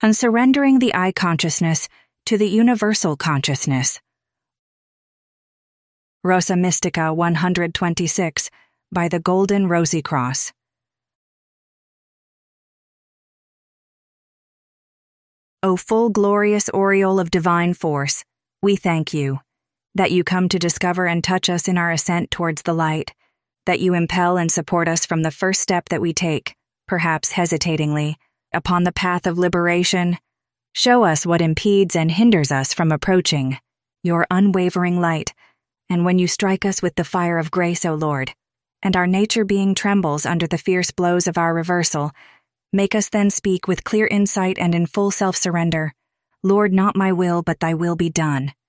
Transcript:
and surrendering the I consciousness to the universal consciousness. Rosa Mystica 126 by the Golden Rosy Cross. O full glorious aureole of divine force, we thank you, that you come to discover and touch us in our ascent towards the light, that you impel and support us from the first step that we take, perhaps hesitatingly, upon the path of liberation. Show us what impedes and hinders us from approaching your unwavering light, and when you strike us with the fire of grace, O Lord, and our nature being trembles under the fierce blows of our reversal, make us then speak with clear insight and in full self-surrender, Lord, not my will, but thy will be done.